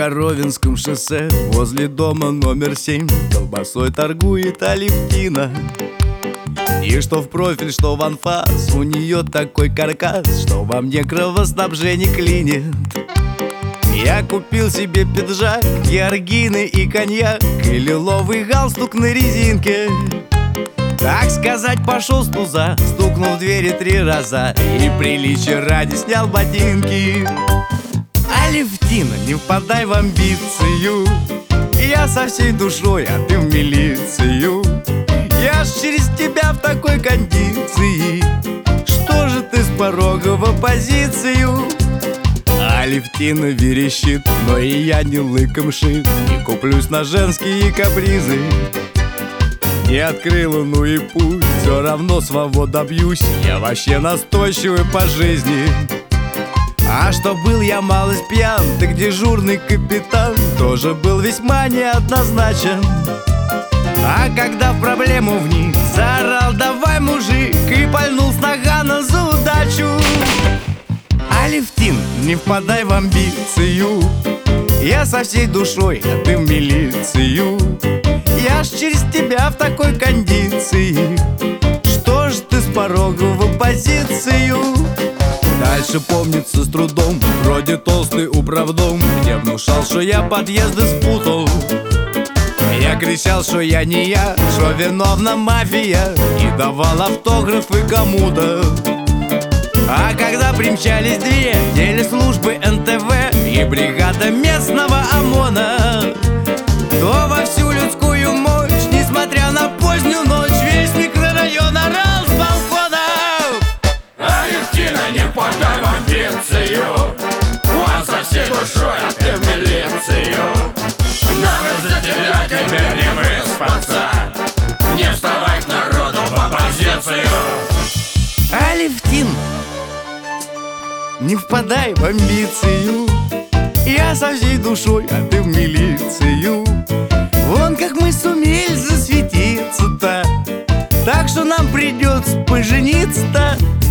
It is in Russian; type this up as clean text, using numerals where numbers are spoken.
Коровинском шоссе возле дома номер 7 колбасой торгует Алевтина. И что в профиль, что в анфас, у нее такой каркас, что во мне кровоснабжение клинит. Я купил себе пиджак, георгины и коньяк, и лиловый галстук на резинке. Так сказать, пошел с туза, стукнул в двери 3 раза и приличия ради снял ботинки. Алевтина, не впадай в амбицию, я со всей душой, а ты в милицию. Я ж через тебя в такой кондиции, что же ты с порога в оппозицию? Алевтина верещит, но и я не лыком шит, не куплюсь на женские капризы. Не открыла, ну и пусть, все равно свобод добьюсь, я вообще настойчивый по жизни. А что был я малость пьян, так дежурный капитан тоже был весьма неоднозначен. А когда в проблему вник, заорал: давай, мужик, и пальнул с нагана за удачу. Алевтин, не впадай в амбицию, я со всей душой, а ты в милицию. Я ж через тебя в такой кондиции, что ж ты с порога в оппозицию? Дальше помнится с трудом, вроде толстый управдом, где внушал, что я подъезды спутал. Я кричал, что я не я, что виновна мафия, и давал автографы кому-то. А когда примчались 2 телеслужбы НТВ и бригада местного ОМОНа, то во всю людскую мощь, несмотря на позднюю ночь, весь микрорайон орал с балконов: Алевтина, не впадай в амбицию, он со всей душой, а ты в милицию. Надо за тебя теперь не выспаться, не вставай к народу в оппозицию. Алевтин, не впадай в амбицию, я со всей душой, а ты в милицию. Вон как мы сумели засветиться-то, так что нам придется пожениться-то.